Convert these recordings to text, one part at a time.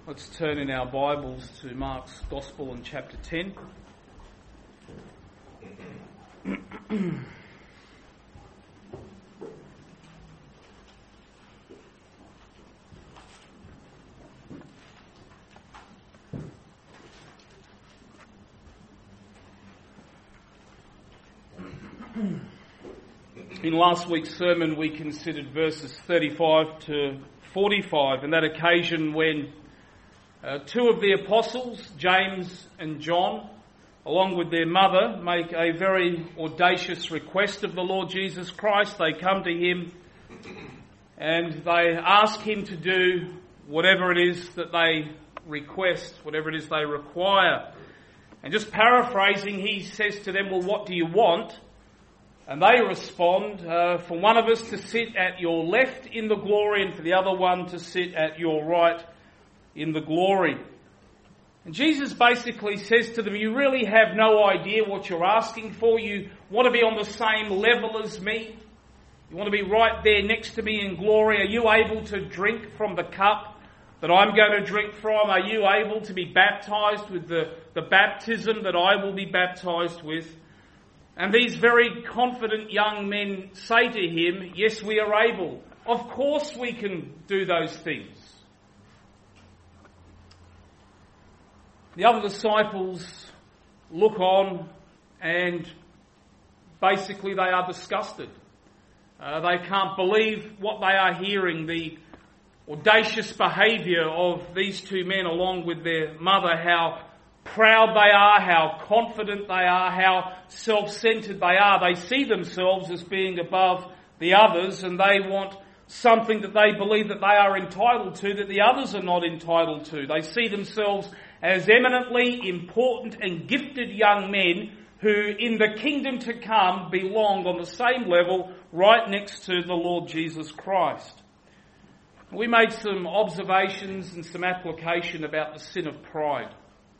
Let's turn in our Bibles to Mark's Gospel in chapter 10. In last week's sermon we considered verses 35 to 45, and that occasion when two of the apostles, James and John, along with their mother, make a very audacious request of the Lord Jesus Christ. They come to him and they ask him to do whatever it is that they request, whatever it is they require. And just paraphrasing, he says to them, well, what do you want? And they respond, for one of us to sit at your left in the glory and for the other one to sit at your right in the glory. And Jesus basically says to them, you really have no idea what you're asking for. You want to be on the same level as me. You want to be right there next to me in glory. Are you able to drink from the cup that I'm going to drink from? Are you able to be baptized with the baptism that I will be baptized with? And these very confident young men say to him, yes, we are able. Of course we can do those things. The other disciples look on and basically they are disgusted. They can't believe what they are hearing, the audacious behaviour of these two men along with their mother, how proud they are, how confident they are, how self-centred they are. They see themselves as being above the others and they want something that they believe that they are entitled to that the others are not entitled to. They see themselves as eminently important and gifted young men who in the kingdom to come belong on the same level right next to the Lord Jesus Christ. We made some observations and some application about the sin of pride.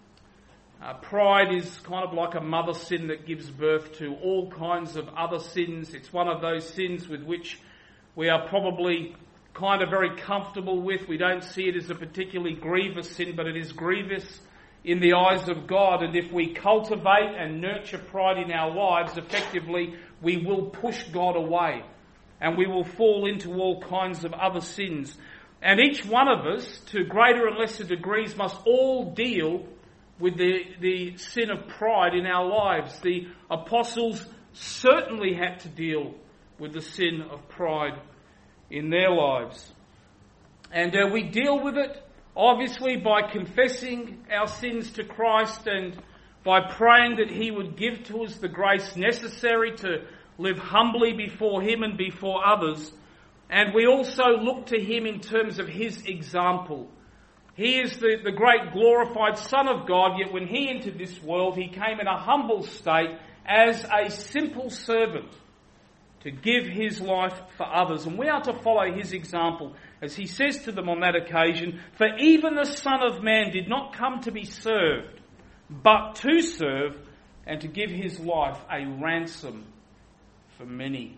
Pride is kind of like a mother sin that gives birth to all kinds of other sins. It's one of those sins with which we are probably kind of very comfortable with. We don't see it as a particularly grievous sin, but it is grievous in the eyes of God. And if we cultivate and nurture pride in our lives, effectively we will push God away and we will fall into all kinds of other sins. And each one of us, to greater and lesser degrees, must all deal with the sin of pride in our lives. The apostles certainly had to deal with the sin of pride in their lives. And we deal with it, obviously, by confessing our sins to Christ and by praying that he would give to us the grace necessary to live humbly before him and before others. And we also look to him in terms of his example. He is the great glorified Son of God, yet when he entered this world, he came in a humble state as a simple servant to give his life for others. And we are to follow his example, as he says to them on that occasion, for even the Son of Man did not come to be served, but to serve and to give his life a ransom for many.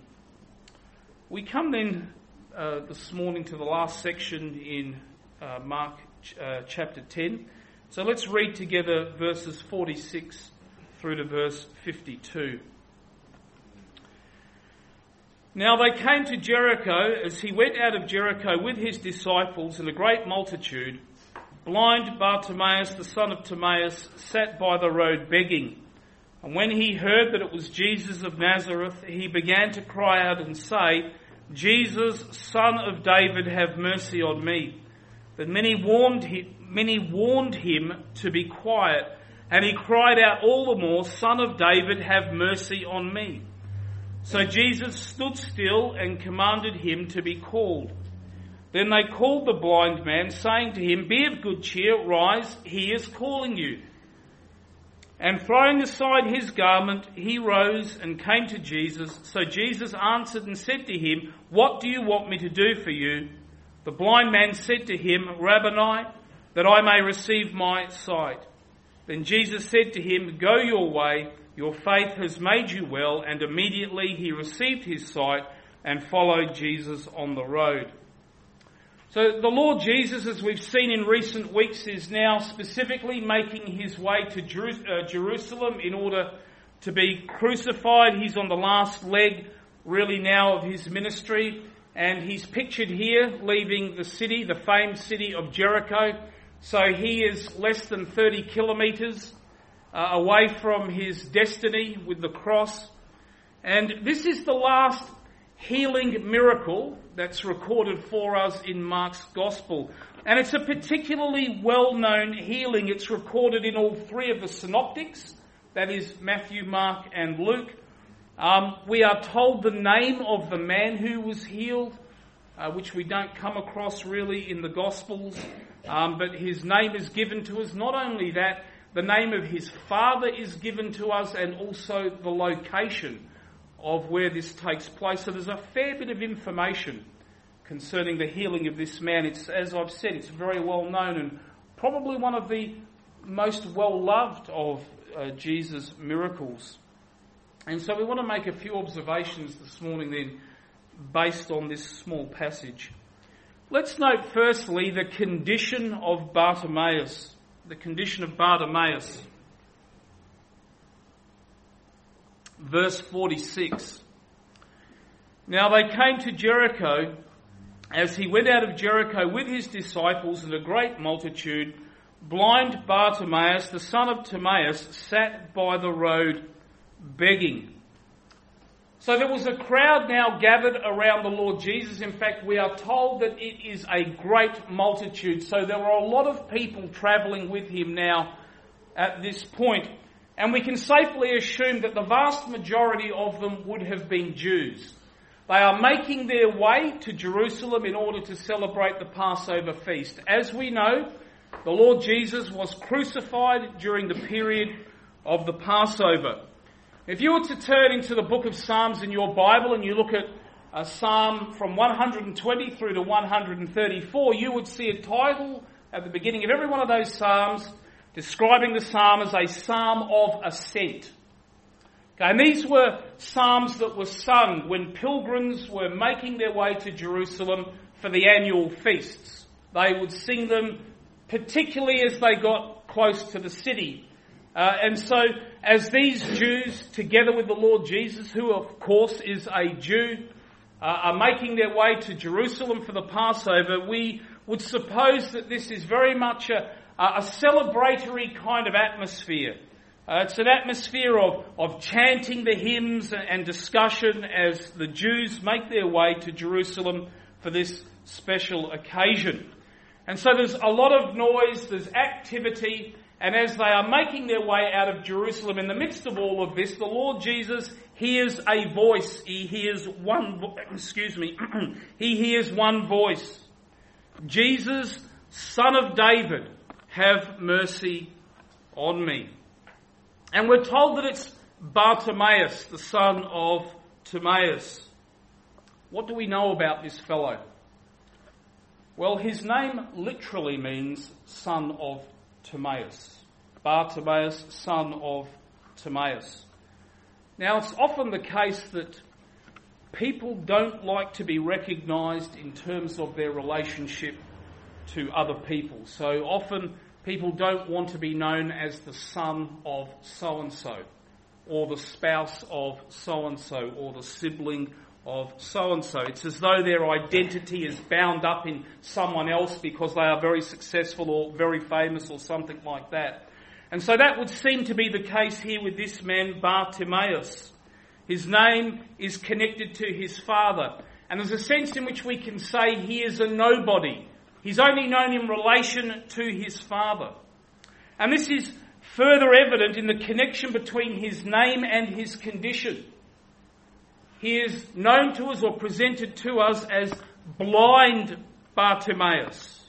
We come then this morning to the last section in Mark chapter 10. So let's read together verses 46 through to verse 52. Now they came to Jericho. As he went out of Jericho with his disciples and a great multitude, blind Bartimaeus, the son of Timaeus, sat by the road begging. And when he heard that it was Jesus of Nazareth, he began to cry out and say, Jesus, Son of David, have mercy on me. But many warned him to be quiet, and he cried out all the more, Son of David, have mercy on me. So Jesus stood still and commanded him to be called. Then they called the blind man, saying to him, be of good cheer, rise, he is calling you. And throwing aside his garment, he rose and came to Jesus. So Jesus answered and said to him, what do you want me to do for you? The blind man said to him, Rabboni, that I may receive my sight. Then Jesus said to him, go your way, your faith has made you well. And immediately he received his sight and followed Jesus on the road. So the Lord Jesus, as we've seen in recent weeks, is now specifically making his way to Jerusalem in order to be crucified. He's on the last leg, really now, of his ministry. And he's pictured here leaving the city, the famed city of Jericho. So he is less than 30 kilometres away from his destiny with the cross. And this is the last healing miracle that's recorded for us in Mark's Gospel. And it's a particularly well-known healing. It's recorded in all three of the synoptics, that is Matthew, Mark and Luke. We are told the name of the man who was healed, which we don't come across really in the Gospels, but his name is given to us. Not only that, the name of his father is given to us, and also the location of where this takes place. So there's a fair bit of information concerning the healing of this man. It's, as I've said, it's very well known and probably one of the most well loved of Jesus' miracles. And so we want to make a few observations this morning then based on this small passage. Let's note firstly the condition of Bartimaeus. The condition of Bartimaeus. Verse 46. Now they came to Jericho. As he went out of Jericho with his disciples and a great multitude, blind Bartimaeus, the son of Timaeus, sat by the road begging. So there was a crowd now gathered around the Lord Jesus. In fact, we are told that it is a great multitude. So there were a lot of people travelling with him now at this point. And we can safely assume that the vast majority of them would have been Jews. They are making their way to Jerusalem in order to celebrate the Passover feast. As we know, the Lord Jesus was crucified during the period of the Passover. If you were to turn into the book of Psalms in your Bible and you look at a psalm from 120 through to 134, you would see a title at the beginning of every one of those psalms describing the psalm as a psalm of ascent. Okay, and these were psalms that were sung when pilgrims were making their way to Jerusalem for the annual feasts. They would sing them particularly as they got close to the city. And so as these Jews, together with the Lord Jesus, who of course is a Jew, are making their way to Jerusalem for the Passover, we would suppose that this is very much a celebratory kind of atmosphere. It's an atmosphere of chanting the hymns and discussion as the Jews make their way to Jerusalem for this special occasion. And so there's a lot of noise, there's activity, and as they are making their way out of Jerusalem, in the midst of all of this, the Lord Jesus hears a voice. He hears one He hears one voice. Jesus, Son of David, have mercy on me. And we're told that it's Bartimaeus, the son of Timaeus. What do we know about this fellow? Well, his name literally means son of Timaeus. Bartimaeus, son of Timaeus. Now, it's often the case that people don't like to be recognised in terms of their relationship to other people. So often people don't want to be known as the son of so-and-so, or the spouse of so-and-so, or the sibling of so-and-so. It's as though their identity is bound up in someone else because they are very successful or very famous or something like that. And so that would seem to be the case here with this man, Bartimaeus. His name is connected to his father. And there's a sense in which we can say he is a nobody. He's only known in relation to his father. And this is further evident in the connection between his name and his condition. He is known to us or presented to us as blind Bartimaeus.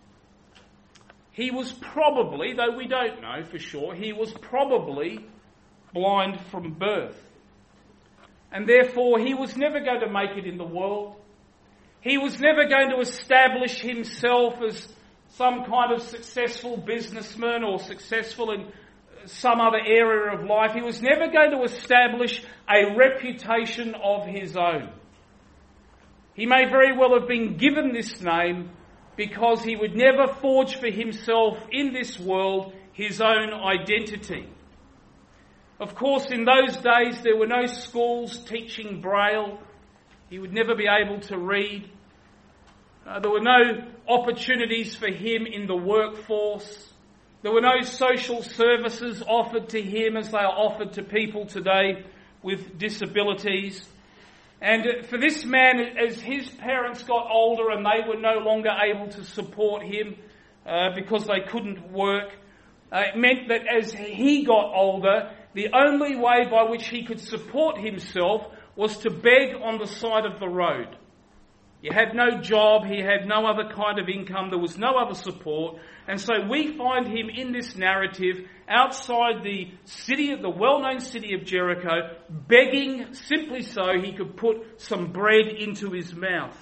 He was probably, though we don't know for sure, he was probably blind from birth. And therefore he was never going to make it in the world. He was never going to establish himself as some kind of successful businessman or successful in some other area of life. He was never going to establish a reputation of his own. He may very well have been given this name because he would never forge for himself in this world his own identity. Of course, in those days there were no schools teaching Braille. He would never be able to read. There were no opportunities for him in the workforce. There were no social services offered to him as they are offered to people today with disabilities. And for this man, as his parents got older and they were no longer able to support him because they couldn't work, it meant that as he got older, the only way by which he could support himself was to beg on the side of the road. He had no job, he had no other kind of income, there was no other support. And so we find him in this narrative outside the city, the well-known city of Jericho, begging simply so he could put some bread into his mouth.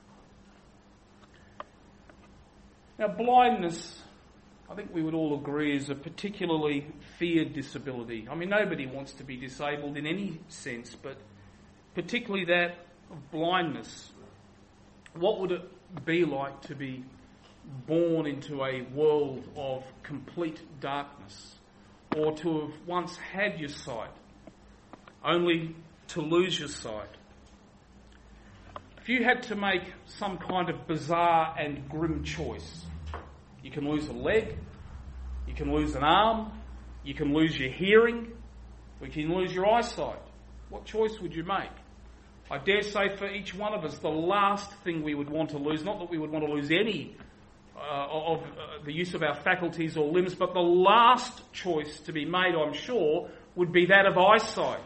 Now, blindness, I think we would all agree, is a particularly feared disability. I mean, nobody wants to be disabled in any sense, but particularly that of blindness. What would it be like to be born into a world of complete darkness, or to have once had your sight, only to lose your sight? If you had to make some kind of bizarre and grim choice, you can lose a leg, you can lose an arm, you can lose your hearing, or you can lose your eyesight. What choice would you make? I dare say for each one of us, the last thing we would want to lose, not that we would want to lose any of the use of our faculties or limbs, but the last choice to be made, I'm sure, would be that of eyesight.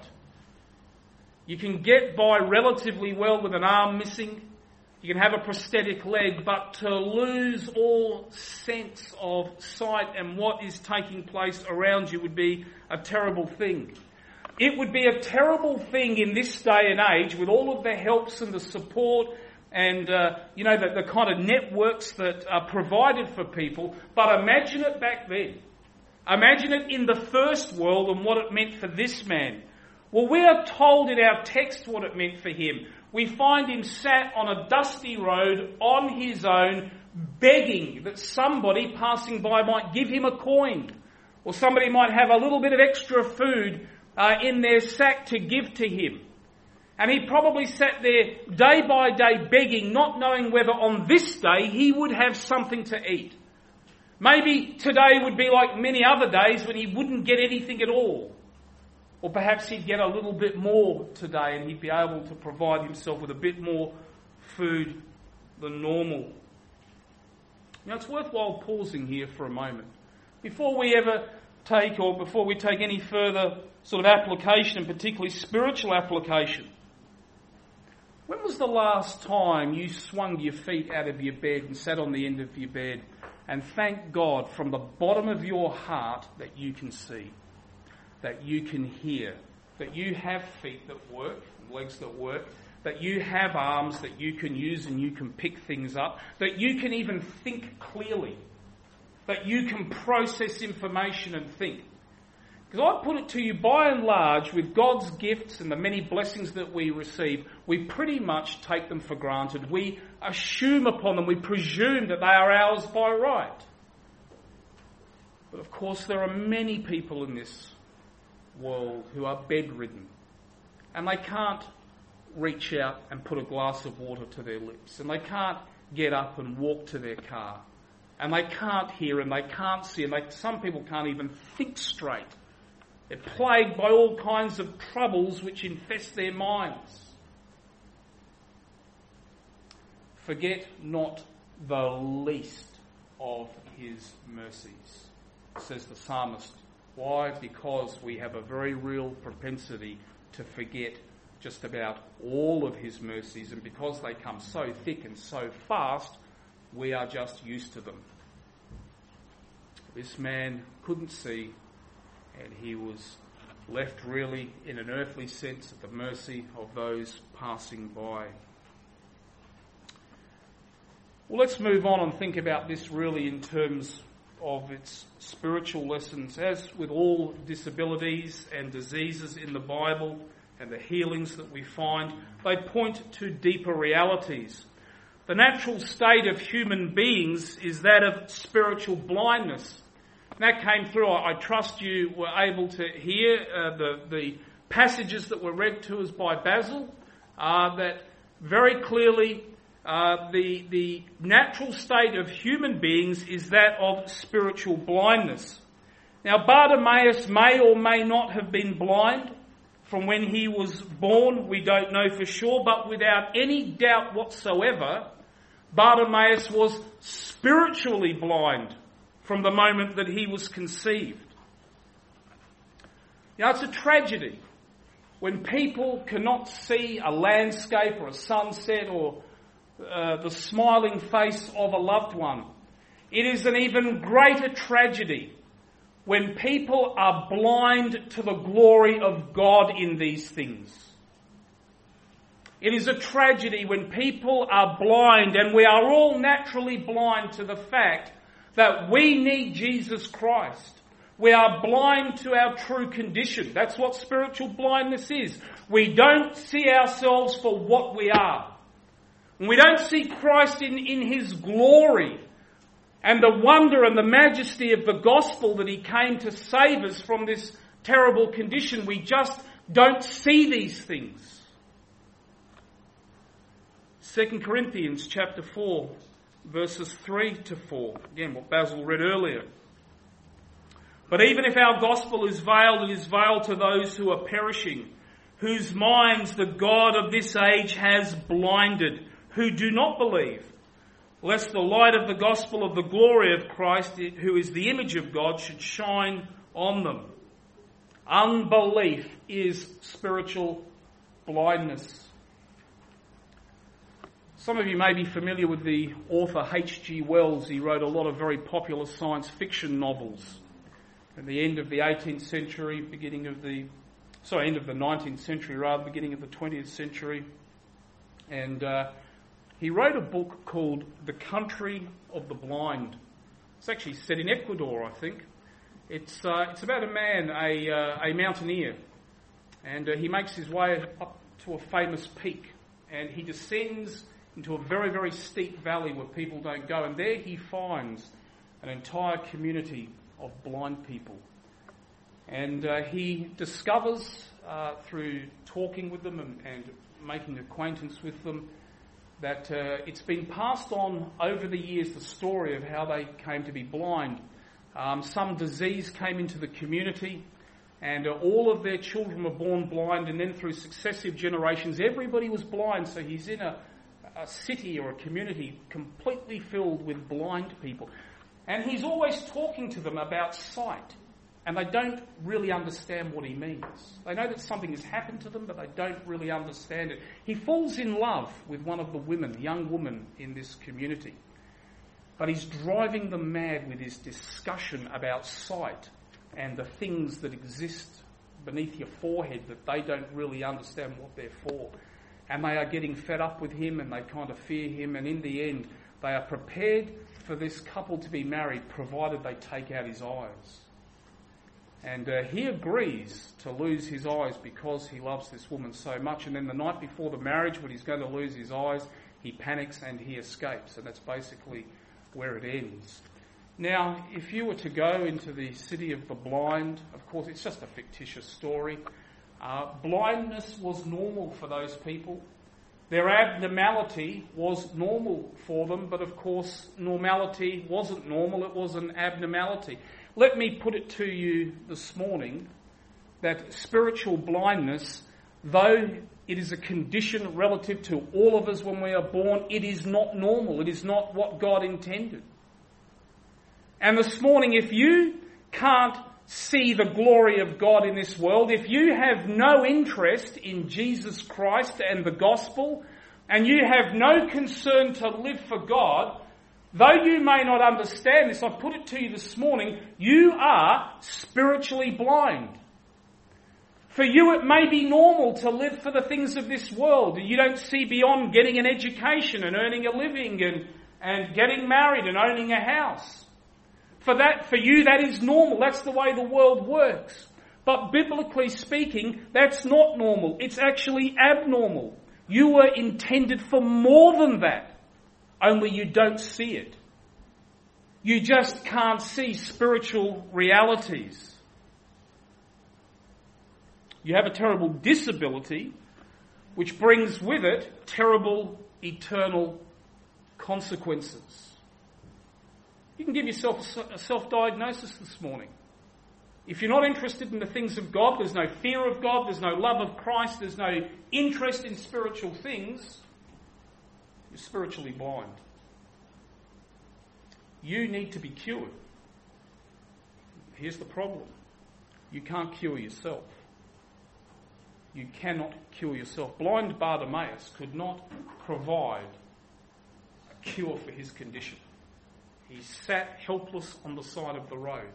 You can get by relatively well with an arm missing, you can have a prosthetic leg, but to lose all sense of sight and what is taking place around you would be a terrible thing. It would be a terrible thing in this day and age with all of the helps and the support and, the kind of networks that are provided for people. But imagine it back then. Imagine it in the first world and what it meant for this man. Well, we are told in our text what it meant for him. We find him sat on a dusty road on his own, begging that somebody passing by might give him a coin, or somebody might have a little bit of extra food in their sack to give to him. And he probably sat there day by day begging, not knowing whether on this day he would have something to eat. Maybe today would be like many other days when he wouldn't get anything at all. Or perhaps he'd get a little bit more today and he'd be able to provide himself with a bit more food than normal. Now it's worthwhile pausing here for a moment. Before we take any further sort of application, and particularly spiritual application. When was the last time you swung your feet out of your bed and sat on the end of your bed and thanked God from the bottom of your heart that you can see, that you can hear, that you have feet that work, legs that work, that you have arms that you can use and you can pick things up, that you can even think clearly, that you can process information and think? Because I put it to you, by and large, with God's gifts and the many blessings that we receive, we pretty much take them for granted. We assume upon them, we presume that they are ours by right. But of course there are many people in this world who are bedridden, and they can't reach out and put a glass of water to their lips, and they can't get up and walk to their car, and they can't hear and they can't see, and some people can't even think straight. They're plagued by all kinds of troubles which infest their minds. Forget not the least of his mercies, says the psalmist. Why? Because we have a very real propensity to forget just about all of his mercies, and because they come so thick and so fast, we are just used to them. This man couldn't see, and he was left really in an earthly sense at the mercy of those passing by. Well, let's move on and think about this really in terms of its spiritual lessons. As with all disabilities and diseases in the Bible and the healings that we find, they point to deeper realities. The natural state of human beings is that of spiritual blindness. And that came through. I trust you were able to hear the passages that were read to us by Basil, that very clearly the natural state of human beings is that of spiritual blindness. Now, Bartimaeus may or may not have been blind from when he was born. We don't know for sure, but without any doubt whatsoever, Bartimaeus was spiritually blind from the moment that he was conceived. Now, it's a tragedy when people cannot see a landscape or a sunset or the smiling face of a loved one. It is an even greater tragedy when people are blind to the glory of God in these things. It is a tragedy when people are blind, and we are all naturally blind to the fact that we need Jesus Christ. We are blind to our true condition. That's what spiritual blindness is. We don't see ourselves for what we are. And we don't see Christ in his glory and the wonder and the majesty of the gospel that he came to save us from this terrible condition. We just don't see these things. 2 Corinthians chapter 4, verses 3 to 4. Again, what Basil read earlier. But even if our gospel is veiled, it is veiled to those who are perishing, whose minds the God of this age has blinded, who do not believe, lest the light of the gospel of the glory of Christ, who is the image of God, should shine on them. Unbelief is spiritual blindness. Some of you may be familiar with the author H.G. Wells. He wrote a lot of very popular science fiction novels at the end of the 18th century, end of the 19th century rather, beginning of the 20th century. And he wrote a book called The Country of the Blind. It's actually set in Ecuador, I think. It's about a man, a mountaineer, and he makes his way up to a famous peak, and he descends into a very, very steep valley where people don't go, and there he finds an entire community of blind people. And he discovers through talking with them and making acquaintance with them that it's been passed on over the years, the story of how they came to be blind. Some disease came into the community, and all of their children were born blind, and then through successive generations everybody was blind. So he's in a city or a community completely filled with blind people. And he's always talking to them about sight. And they don't really understand what he means. They know that something has happened to them, but they don't really understand it. He falls in love with one of the women, young woman in this community. But he's driving them mad with his discussion about sight and the things that exist beneath your forehead that they don't really understand what they're for. And they are getting fed up with him, and they kind of fear him, and in the end they are prepared for this couple to be married provided they take out his eyes. And he agrees to lose his eyes because he loves this woman so much. And then the night before the marriage, when he's going to lose his eyes, he panics and he escapes. And that's basically where it ends. Now, if you were to go into the city of the blind, of course, it's just a fictitious story. Blindness was normal for those people. Their abnormality was normal for them, but of course, normality wasn't normal, it was an abnormality. Let me put it to you this morning that spiritual blindness, though it is a condition relative to all of us when we are born, it is not normal. It is not what God intended. And this morning, if you can't see the glory of God in this world, if you have no interest in Jesus Christ and the gospel, and you have no concern to live for God, though you may not understand this, I put it to you this morning, you are spiritually blind. For you it may be normal to live for the things of this world. You don't see beyond getting an education and earning a living and getting married and owning a house. For you that is normal. That's the way the world works. But biblically speaking, that's not normal. It's actually abnormal. You were intended for more than that. only you don't see it. You just can't see spiritual realities. You have a terrible disability, which brings with it terrible eternal consequences. You can give yourself a self-diagnosis this morning. If you're not interested in the things of God, there's no fear of God, there's no love of Christ, there's no interest in spiritual things, you're spiritually blind. You need to be cured. Here's the problem. You can't cure yourself. You cannot cure yourself. Blind Bartimaeus could not provide a cure for his condition. He sat helpless on the side of the road.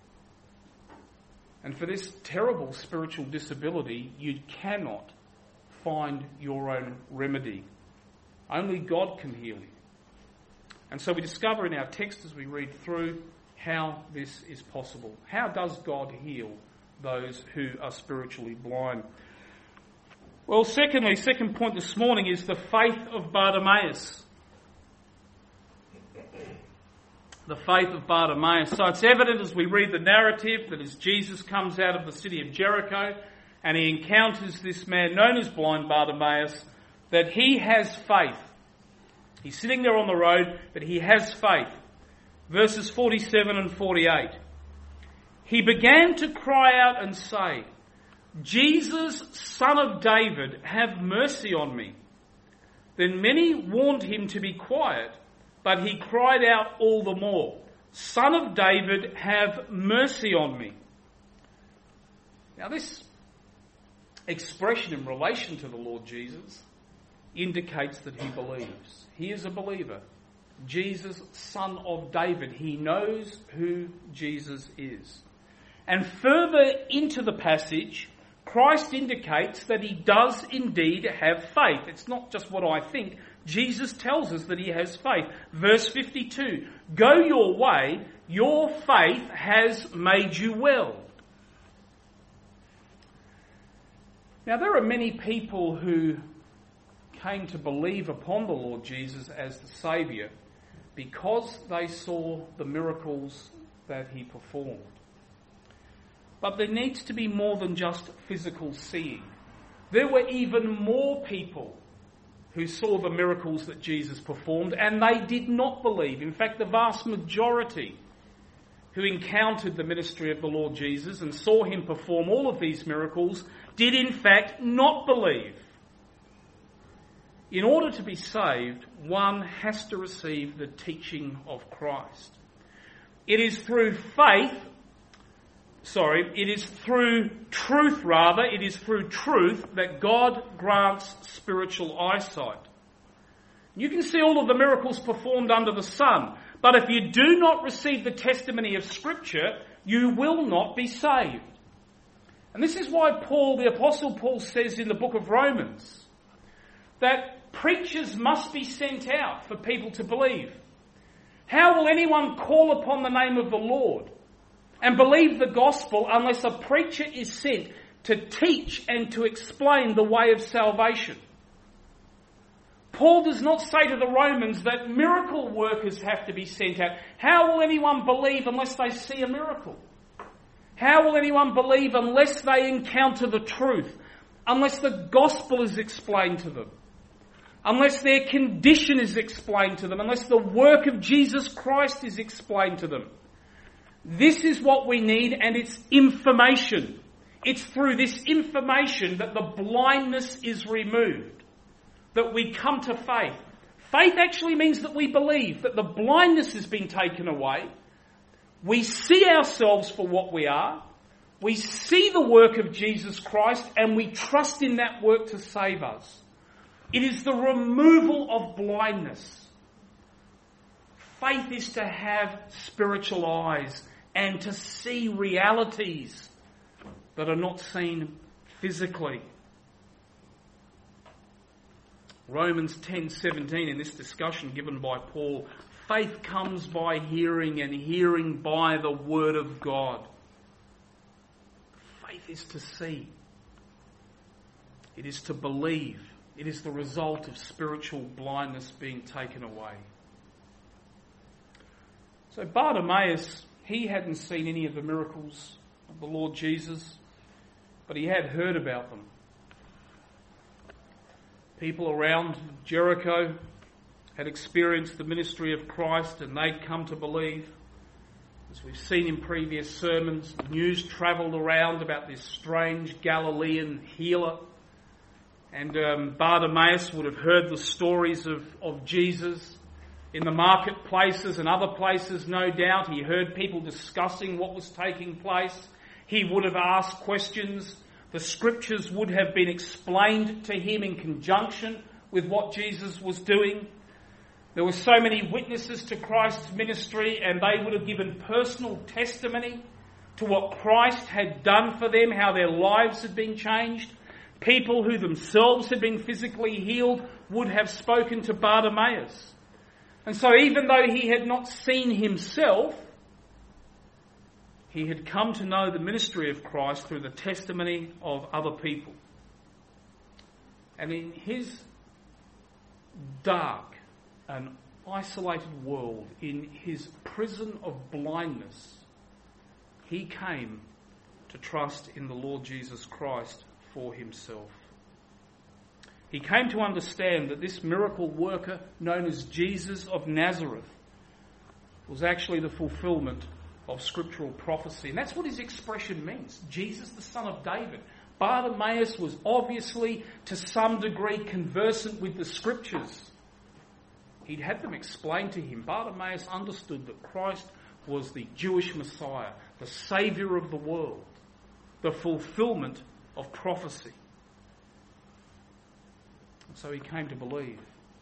And for this terrible spiritual disability, you cannot find your own remedy. Only God can heal you. And so we discover in our text as we read through how this is possible. How does God heal those who are spiritually blind? Well, second point this morning is the faith of Bartimaeus. The faith of Bartimaeus. So it's evident as we read the narrative that as Jesus comes out of the city of Jericho and he encounters this man known as blind Bartimaeus, that he has faith. He's sitting there on the road, but he has faith. Verses 47 and 48. He began to cry out and say, Jesus, Son of David, have mercy on me. Then many warned him to be quiet, but he cried out all the more, Son of David, have mercy on me. Now this expression in relation to the Lord Jesus indicates that he believes. He is a believer. Jesus, Son of David. He knows who Jesus is. And further into the passage, Christ indicates that he does indeed have faith. It's not just what I think. Jesus tells us that he has faith. Verse 52, go your way, your faith has made you well. Now there are many people who came to believe upon the Lord Jesus as the Saviour because they saw the miracles that he performed. But there needs to be more than just physical seeing. There were even more people who saw the miracles that Jesus performed and they did not believe. In fact, the vast majority who encountered the ministry of the Lord Jesus and saw him perform all of these miracles did in fact not believe. In order to be saved, one has to receive the teaching of Christ. It is through truth, that God grants spiritual eyesight. You can see all of the miracles performed under the sun, but if you do not receive the testimony of Scripture, you will not be saved. And this is why the Apostle Paul says in the book of Romans that preachers must be sent out for people to believe. How will anyone call upon the name of the Lord and believe the gospel unless a preacher is sent to teach and to explain the way of salvation? Paul does not say to the Romans that miracle workers have to be sent out. How will anyone believe unless they see a miracle? How will anyone believe unless they encounter the truth? Unless the gospel is explained to them? Unless their condition is explained to them? Unless the work of Jesus Christ is explained to them? This is what we need, and it's information. It's through this information that the blindness is removed, that we come to faith. Faith actually means that we believe, that the blindness has been taken away. We see ourselves for what we are. We see the work of Jesus Christ, and we trust in that work to save us. It is the removal of blindness. Faith is to have spiritual eyes and to see realities that are not seen physically. Romans 10:17 in this discussion given by Paul, faith comes by hearing and hearing by the word of God. Faith is to see. It is to believe. It is the result of spiritual blindness being taken away. So Bartimaeus, he hadn't seen any of the miracles of the Lord Jesus, but he had heard about them. People around Jericho had experienced the ministry of Christ and they'd come to believe. As we've seen in previous sermons, news travelled around about this strange Galilean healer. And Bartimaeus would have heard the stories of Jesus in the marketplaces and other places, no doubt. He heard people discussing what was taking place. He would have asked questions. The scriptures would have been explained to him in conjunction with what Jesus was doing. There were so many witnesses to Christ's ministry, and they would have given personal testimony to what Christ had done for them, how their lives had been changed. People who themselves had been physically healed would have spoken to Bartimaeus. And so even though he had not seen himself, he had come to know the ministry of Christ through the testimony of other people. And in his dark and isolated world, in his prison of blindness, he came to trust in the Lord Jesus Christ for himself. He came to understand that this miracle worker known as Jesus of Nazareth was actually the fulfillment of scriptural prophecy. And that's what his expression means. Jesus, the son of David. Bartimaeus was obviously to some degree conversant with the scriptures. He'd had them explained to him. Bartimaeus understood that Christ was the Jewish Messiah, the Saviour of the world, the fulfillment of prophecy. And so he came to believe.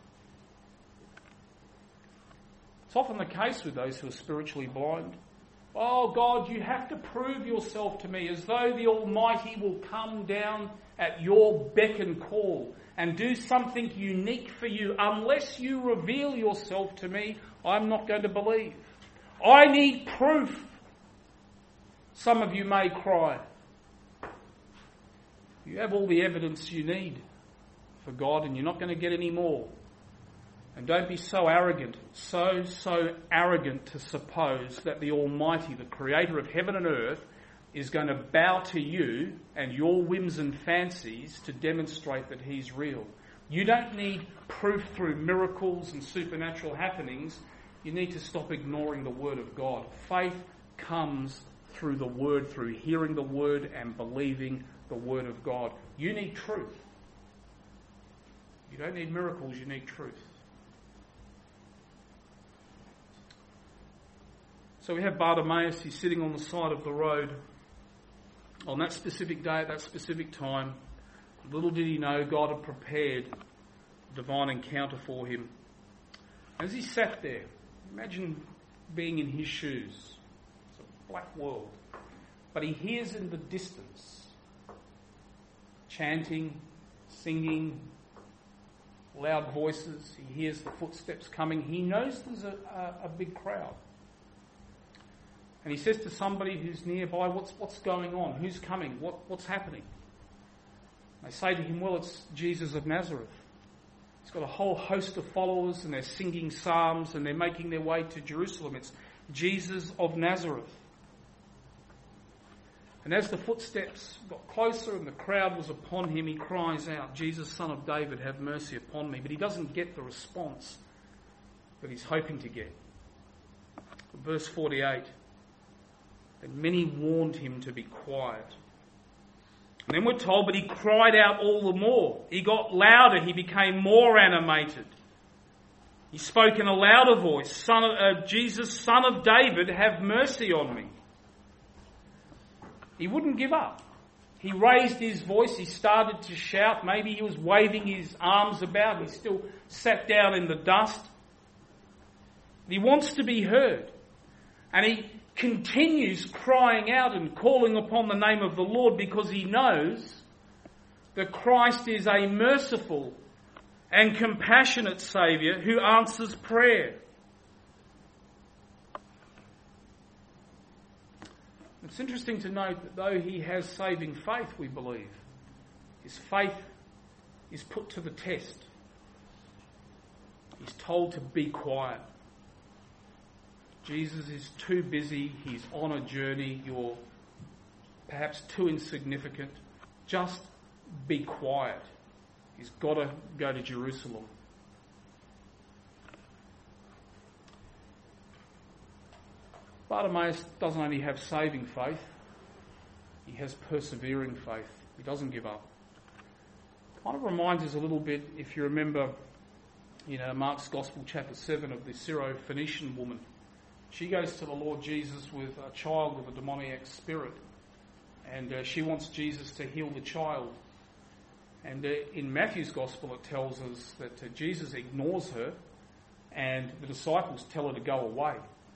It's often the case with those who are spiritually blind. Oh God, you have to prove yourself to me, as though the Almighty will come down at your beck and call and do something unique for you. Unless you reveal yourself to me, I'm not going to believe. I need proof. Some of you may cry. You have all the evidence you need for God, and you're not going to get any more. And don't be so arrogant, so arrogant to suppose that the Almighty, the creator of heaven and earth, is going to bow to you and your whims and fancies to demonstrate that he's real. You don't need proof through miracles and supernatural happenings. You need to stop ignoring the word of God. Faith comes through the word, through hearing the word and believing the word of God. You need truth. You don't need miracles, you need truth. So we have Bartimaeus, he's sitting on the side of the road on that specific day at that specific time. Little did he know God had prepared a divine encounter for him. As he sat there, imagine being in his shoes. It's a black world. But he hears in the distance chanting, singing, loud voices. He hears the footsteps coming. He knows there's a big crowd. And he says to somebody who's nearby, what's going on? Who's coming? What's happening? They say to him, well, it's Jesus of Nazareth. He's got a whole host of followers and they're singing psalms and they're making their way to Jerusalem. It's Jesus of Nazareth. And as the footsteps got closer and the crowd was upon him, he cries out, Jesus, Son of David, have mercy upon me. But he doesn't get the response that he's hoping to get. Verse 48. And many warned him to be quiet. And then we're told, but he cried out all the more. He got louder. He became more animated. He spoke in a louder voice, Jesus, Son of David, have mercy on me. He wouldn't give up. He raised his voice. He started to shout. Maybe he was waving his arms about. He still sat down in the dust. He wants to be heard. And he continues crying out and calling upon the name of the Lord because he knows that Christ is a merciful and compassionate Saviour who answers prayer. It's interesting to note that though he has saving faith, we believe, his faith is put to the test. He's told to be quiet. Jesus is too busy. He's on a journey. You're perhaps too insignificant. Just be quiet. He's got to go to Jerusalem. Bartimaeus doesn't only have saving faith, he has persevering faith. He doesn't give up. Kind of reminds us a little bit, if you remember, Mark's Gospel, chapter 7, of the Syro-Phoenician woman. She goes to the Lord Jesus with a child with a demoniac spirit, and she wants Jesus to heal the child. And in Matthew's Gospel it tells us that Jesus ignores her, and the disciples tell her to go away.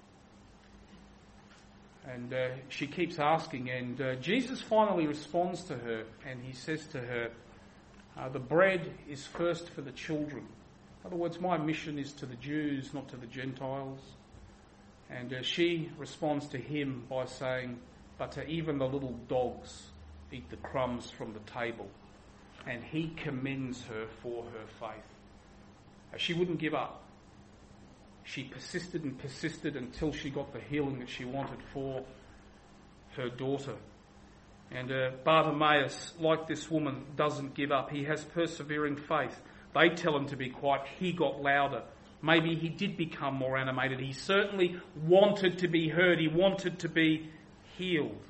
And she keeps asking, and Jesus finally responds to her, and he says to her, the bread is first for the children. In other words, my mission is to the Jews, not to the Gentiles. And she responds to him by saying, but even the little dogs eat the crumbs from the table. And he commends her for her faith. She wouldn't give up. She persisted and persisted until she got the healing that she wanted for her daughter. And Bartimaeus, like this woman, doesn't give up. He has persevering faith. They tell him to be quiet. He got louder. Maybe he did become more animated. He certainly wanted to be heard. He wanted to be healed.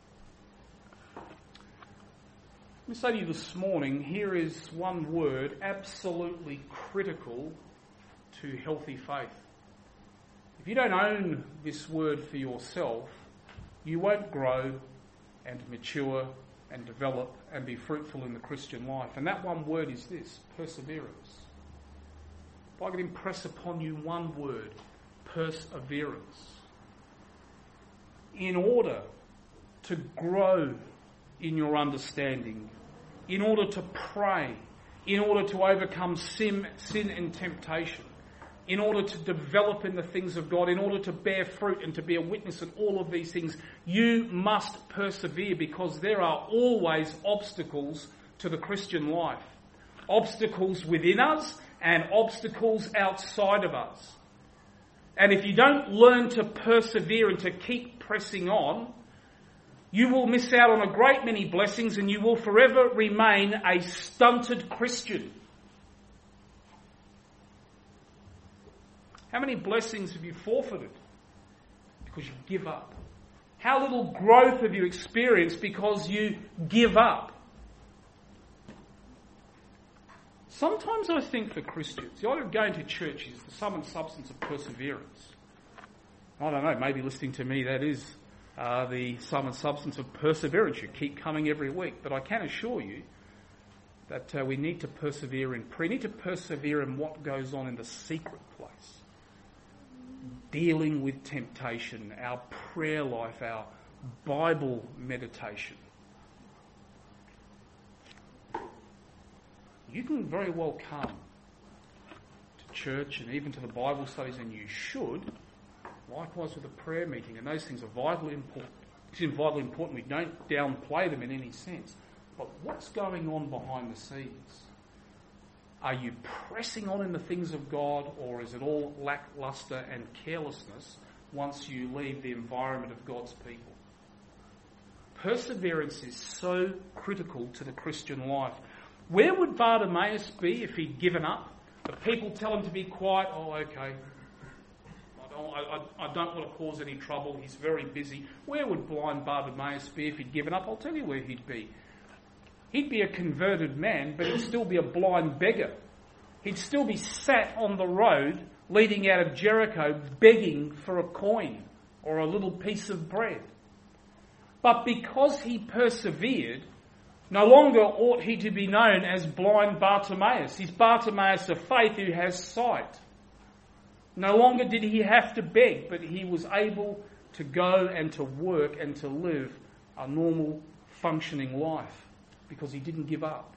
Let me say to you this morning, here is one word absolutely critical to healthy faith. If you don't own this word for yourself, you won't grow and mature and develop and be fruitful in the Christian life. And that one word is this: perseverance. If I could impress upon you one word, perseverance. In order to grow in your understanding, in order to pray, in order to overcome sin and temptation, in order to develop in the things of God, in order to bear fruit and to be a witness in all of these things, you must persevere, because there are always obstacles to the Christian life. Obstacles within us and obstacles outside of us. And if you don't learn to persevere and to keep pressing on, you will miss out on a great many blessings and you will forever remain a stunted Christian. How many blessings have you forfeited because you give up? How little growth have you experienced because you give up? Sometimes I think for Christians, the idea of going to church is the sum and substance of perseverance. I don't know, maybe listening to me, that is the sum and substance of perseverance. You keep coming every week. But I can assure you that we need to persevere in prayer. We need to persevere in what goes on in the secret place. Dealing with temptation, our prayer life, our Bible meditation. You can very well come to church and even to the Bible studies, and you should. Likewise with a prayer meeting, and those things are vitally important. It's vitally important. We don't downplay them in any sense. But what's going on behind the scenes? Are you pressing on in the things of God, or is it all lackluster and carelessness once you leave the environment of God's people? Perseverance is so critical to the Christian life. Where would Bartimaeus be if he'd given up? The people tell him to be quiet. Oh, okay. I don't want to cause any trouble. He's very busy. Where would blind Bartimaeus be if he'd given up? I'll tell you where he'd be. He'd be a converted man, but he'd still be a blind beggar. He'd still be sat on the road leading out of Jericho begging for a coin or a little piece of bread. But because he persevered, no longer ought he to be known as blind Bartimaeus. He's Bartimaeus of faith who has sight. No longer did he have to beg, but he was able to go and to work and to live a normal, functioning life because he didn't give up.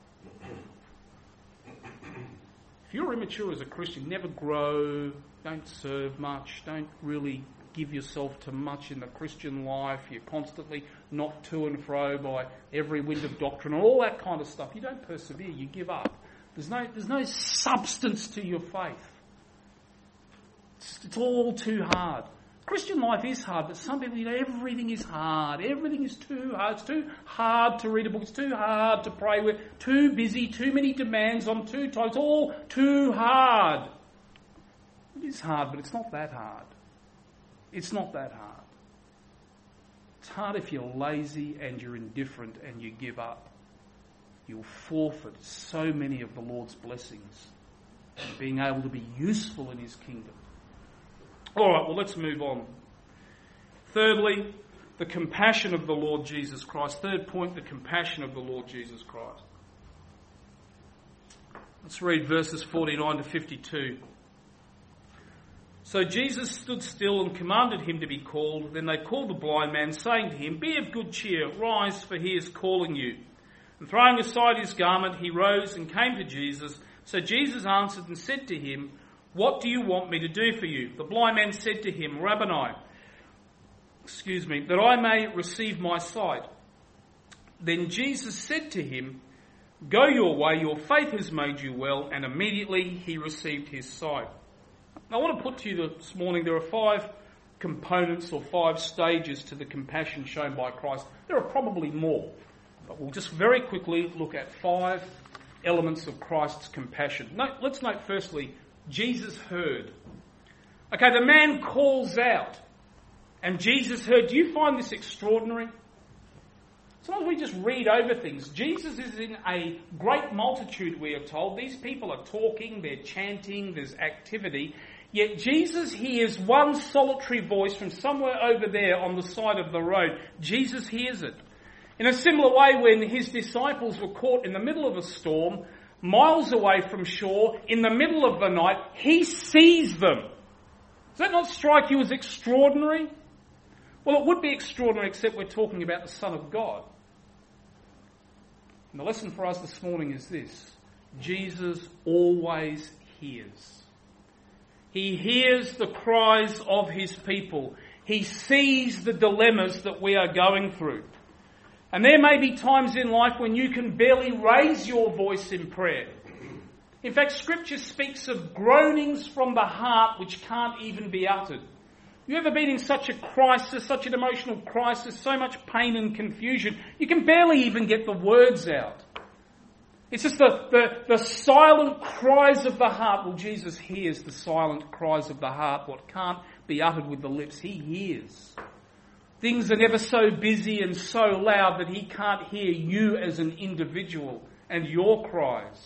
If you're immature as a Christian, never grow, don't serve much, don't really give yourself to much in the Christian life, you're constantly knocked to and fro by every wind of doctrine and all that kind of stuff, you don't persevere, you give up. There's no substance to your faith. It's all too hard. Christian life is hard, but some people, everything is hard. Everything is too hard. It's too hard to read a book. It's too hard to pray. We're too busy. Too many demands. I'm too tired. It's all too hard. It is hard, but it's not that hard. It's not that hard. It's hard if you're lazy and you're indifferent and you give up. You'll forfeit so many of the Lord's blessings and being able to be useful in his kingdom. All right, well, let's move on. Thirdly, the compassion of the Lord Jesus Christ. Third point, the compassion of the Lord Jesus Christ. Let's read verses 49 to 52. So Jesus stood still and commanded him to be called. Then they called the blind man, saying to him, "Be of good cheer, rise, for he is calling you." And throwing aside his garment, he rose and came to Jesus. So Jesus answered and said to him, "What do you want me to do for you?" The blind man said to him, "Rabboni, that I may receive my sight." Then Jesus said to him, "Go your way, your faith has made you well," and immediately he received his sight. Now, I want to put to you this morning, there are 5 components or 5 stages to the compassion shown by Christ. There are probably more, but we'll just very quickly look at 5 elements of Christ's compassion. Let's note firstly, Jesus heard. Okay, the man calls out, and Jesus heard. Do you find this extraordinary? Sometimes we just read over things. Jesus is in a great multitude, we are told. These people are talking, they're chanting, there's activity. Yet Jesus hears one solitary voice from somewhere over there on the side of the road. Jesus hears it. In a similar way, when his disciples were caught in the middle of a storm, miles away from shore, in the middle of the night, he sees them. Does that not strike you as extraordinary? Well, it would be extraordinary, except we're talking about the Son of God. And the lesson for us this morning is this: Jesus always hears. He hears the cries of his people. He sees the dilemmas that we are going through. And there may be times in life when you can barely raise your voice in prayer. In fact, Scripture speaks of groanings from the heart which can't even be uttered. You ever been in such a crisis, such an emotional crisis, so much pain and confusion, you can barely even get the words out. It's just the silent cries of the heart. Well, Jesus hears the silent cries of the heart, what can't be uttered with the lips. He hears. Things are never so busy and so loud that he can't hear you as an individual and your cries.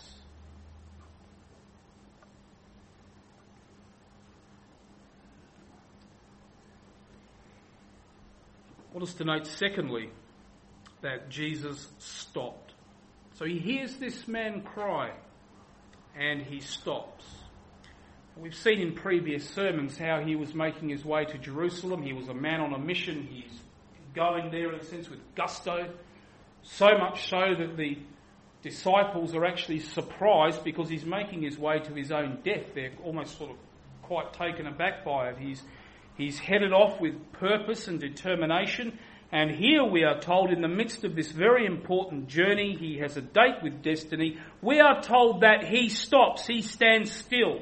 I want us to note, secondly, that Jesus stopped. So he hears this man cry and he stops. We've seen in previous sermons how he was making his way to Jerusalem. He was a man on a mission. He's going there, in a sense, with gusto. So much so that the disciples are actually surprised because he's making his way to his own death. They're almost sort of quite taken aback by it. He's headed off with purpose and determination. And here we are told, in the midst of this very important journey, he has a date with destiny. We are told that he stops, he stands still.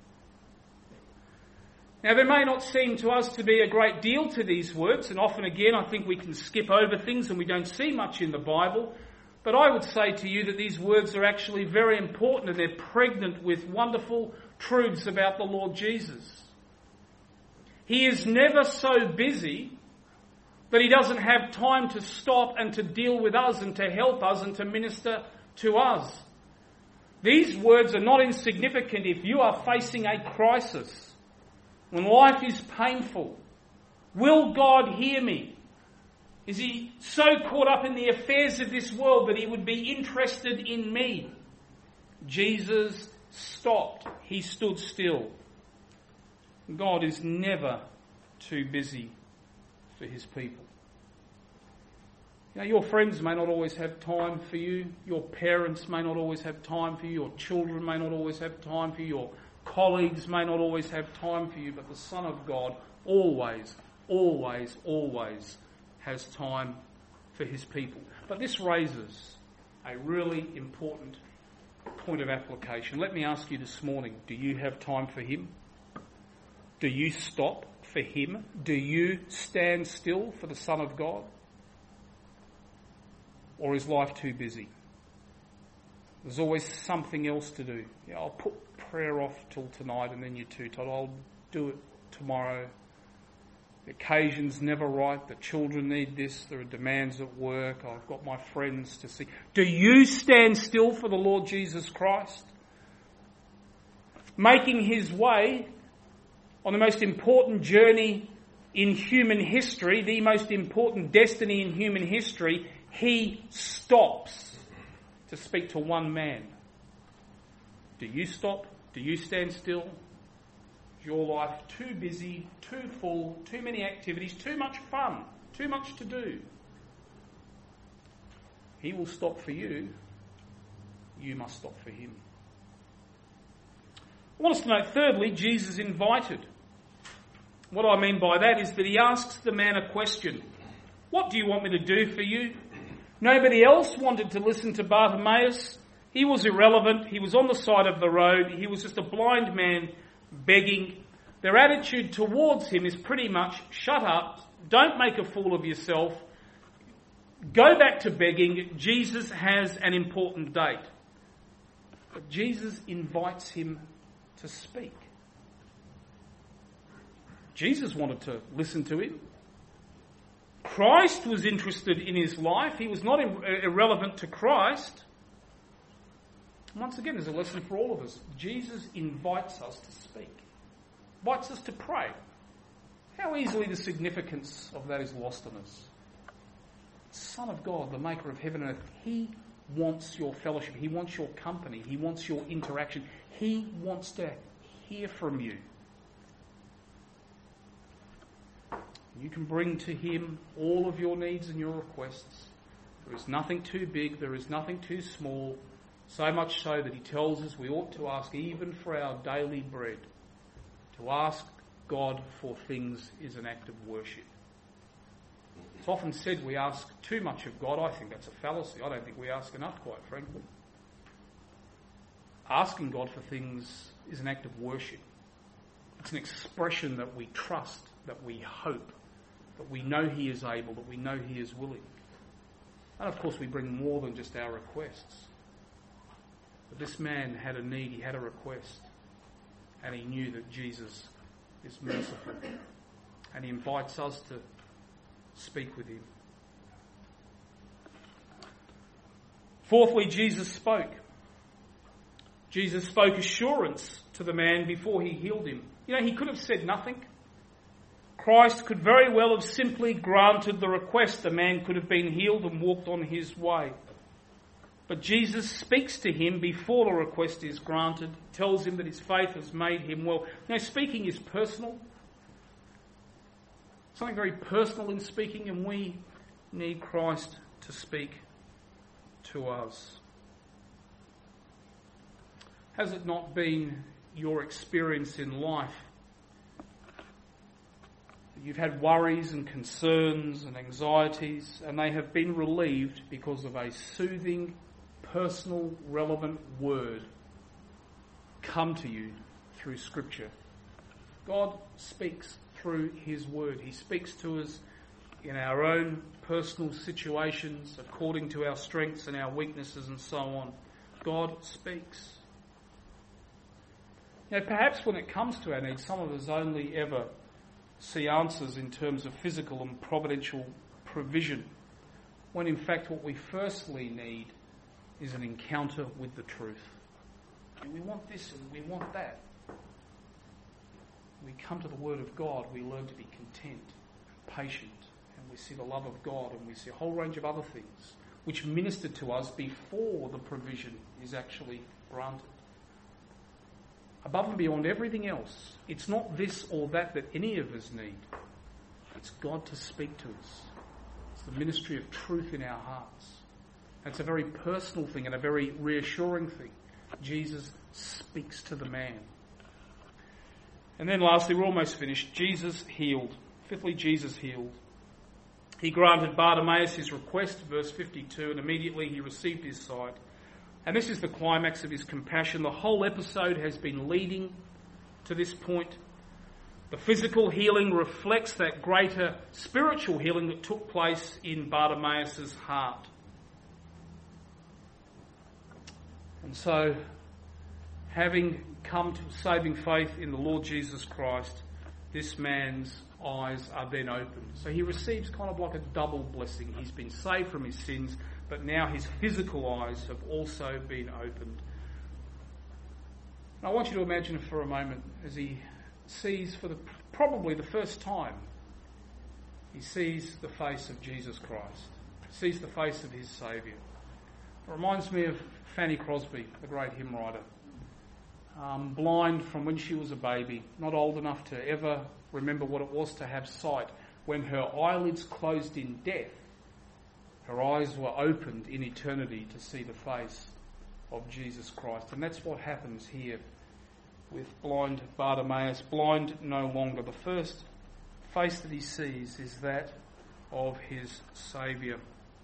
Now, there may not seem to us to be a great deal to these words, and often again I think we can skip over things and we don't see much in the Bible. But I would say to you that these words are actually very important, and they're pregnant with wonderful truths about the Lord Jesus. He is never so busy that he doesn't have time to stop and to deal with us and to help us and to minister to us. These words are not insignificant if you are facing a crisis, when life is painful. Will God hear me? Is he so caught up in the affairs of this world that he would be interested in me? Jesus stopped. He stood still. God is never too busy for his people. You know, your friends may not always have time for you. Your parents may not always have time for you. Your children may not always have time for you. Your colleagues may not always have time for you. But the Son of God always, always, always has time for his people. But this raises a really important point of application. Let me ask you this morning, do you have time for him? Do you stop for him? Do you stand still for the Son of God? Or is life too busy? There's always something else to do. Yeah, I'll put prayer off till tonight, and then you're too tired. I'll do it tomorrow. The occasion's never right. The children need this. There are demands at work. I've got my friends to see. Do you stand still for the Lord Jesus Christ? Making his way on the most important journey in human history, the most important destiny in human history, he stops to speak to one man. Do you stop? Do you stand still? Is your life too busy, too full, too many activities, too much fun, too much to do? He will stop for you. You must stop for him. I want us to note, thirdly, Jesus invited. What I mean by that is that he asks the man a question. What do you want me to do for you? Nobody else wanted to listen to Bartimaeus. He was irrelevant. He was on the side of the road. He was just a blind man begging. Their attitude towards him is pretty much, shut up, don't make a fool of yourself, go back to begging. Jesus has an important date. But Jesus invites him to speak. Jesus wanted to listen to him. Christ was interested in his life. He was not irrelevant to Christ. Once again, there's a lesson for all of us. Jesus invites us to speak. Invites us to pray. How easily the significance of that is lost on us. Son of God, the maker of heaven and earth, he wants your fellowship. He wants your company. He wants your interaction. He wants to hear from you. You can bring to him all of your needs and your requests. There is nothing too big. There is nothing too small. So much so that he tells us we ought to ask even for our daily bread. To ask God for things is an act of worship. It's often said we ask too much of God. I think that's a fallacy. I don't think we ask enough, quite frankly. Asking God for things is an act of worship. It's an expression that we trust, that we hope, that we know he is able, that we know he is willing. And of course we bring more than just our requests. But this man had a need, he had a request, and he knew that Jesus is merciful. And he invites us to speak with him. Fourthly, Jesus spoke. Jesus spoke assurance to the man before he healed him. You know, he could have said nothing. Christ could very well have simply granted the request. The man could have been healed and walked on his way. But Jesus speaks to him before the request is granted, tells him that his faith has made him well. Now, speaking is personal. Something very personal in speaking, and we need Christ to speak to us. Has it not been your experience in life? You've had worries and concerns and anxieties, and they have been relieved because of a soothing, personal, relevant word come to you through Scripture. God speaks through his word. He speaks to us in our own personal situations, according to our strengths and our weaknesses and so on. God speaks. You know, perhaps when it comes to our needs, some of us only ever see answers in terms of physical and providential provision, when in fact what we firstly need is an encounter with the truth. And we want this and we want that. We come to the Word of God, we learn to be content, patient, and we see the love of God, and we see a whole range of other things which minister to us before the provision is actually granted. Above and beyond everything else, it's not this or that any of us need. It's God to speak to us. It's the ministry of truth in our hearts. And it's a very personal thing and a very reassuring thing. Jesus speaks to the man. And then lastly, we're almost finished. Jesus healed. Fifthly, Jesus healed. He granted Bartimaeus his request, verse 52, and immediately he received his sight And this is the climax of his compassion. The whole episode has been leading to this point. The physical healing reflects that greater spiritual healing that took place in Bartimaeus' heart. And so, having come to saving faith in the Lord Jesus Christ, this man's eyes are then opened. So he receives kind of like a double blessing. He's been saved from his sins, but now his physical eyes have also been opened. And I want you to imagine for a moment as he sees for probably the first time, he sees the face of Jesus Christ, sees the face of his Saviour. It reminds me of Fanny Crosby, the great hymn writer. Blind from when she was a baby, not old enough to ever remember what it was to have sight. When her eyelids closed in death, her eyes were opened in eternity to see the face of Jesus Christ. And that's what happens here with blind Bartimaeus, blind no longer. The first face that he sees is that of his Saviour.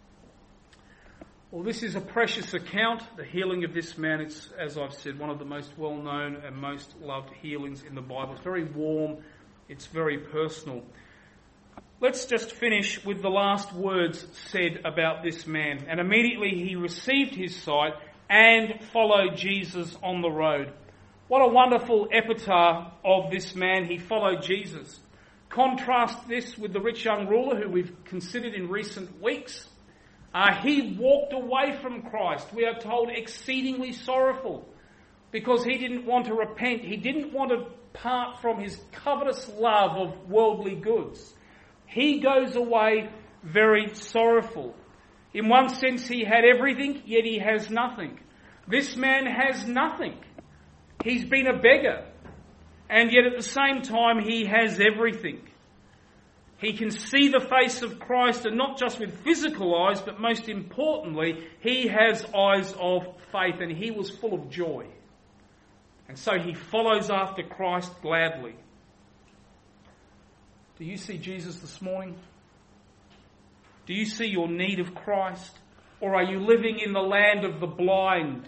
Well, this is a precious account, the healing of this man. It's, as I've said, one of the most well-known and most loved healings in the Bible. It's very warm, it's very personal. Let's just finish with the last words said about this man. And immediately he received his sight and followed Jesus on the road. What a wonderful epitaph of this man. He followed Jesus. Contrast this with the rich young ruler who we've considered in recent weeks. He walked away from Christ, we are told, exceedingly sorrowful, because he didn't want to repent. He didn't want to part from his covetous love of worldly goods. He goes away very sorrowful. In one sense, he had everything, yet he has nothing. This man has nothing. He's been a beggar, and yet at the same time, he has everything. He can see the face of Christ, and not just with physical eyes, but most importantly, he has eyes of faith, and he was full of joy. And so he follows after Christ gladly. Do you see Jesus this morning? Do you see your need of Christ? Or are you living in the land of the blind?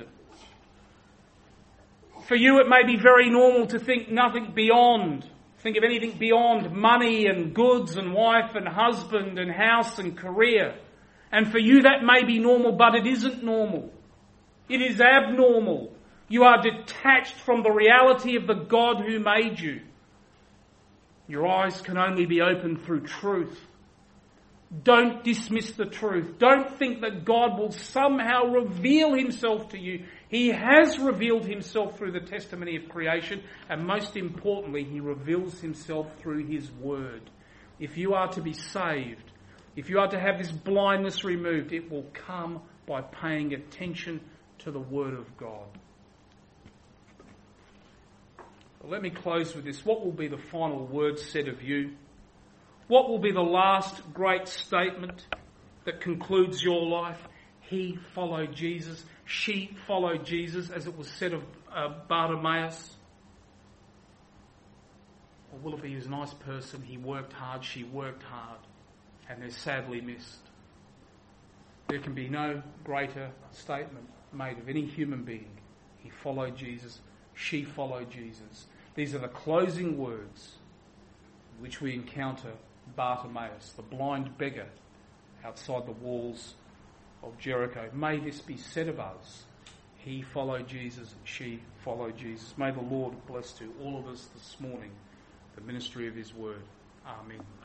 For you, it may be very normal to think think of anything beyond money and goods and wife and husband and house and career. And for you that may be normal, but it isn't normal. It is abnormal. You are detached from the reality of the God who made you. Your eyes can only be opened through truth. Don't dismiss the truth. Don't think that God will somehow reveal himself to you. He has revealed himself through the testimony of creation, and most importantly, he reveals himself through his word. If you are to be saved, if you are to have this blindness removed, it will come by paying attention to the word of God. But let me close with this. What will be the final words said of you? What will be the last great statement that concludes your life? He followed Jesus. She followed Jesus, as it was said of Bartimaeus. Or will it be he was a nice person, he worked hard, she worked hard, and they're sadly missed? There can be no greater statement made of any human being. He followed Jesus. She followed Jesus. These are the closing words in which we encounter Bartimaeus, the blind beggar outside the walls of Jericho. May this be said of us. He followed Jesus, she followed Jesus. May the Lord bless to all of us this morning the ministry of his word. Amen.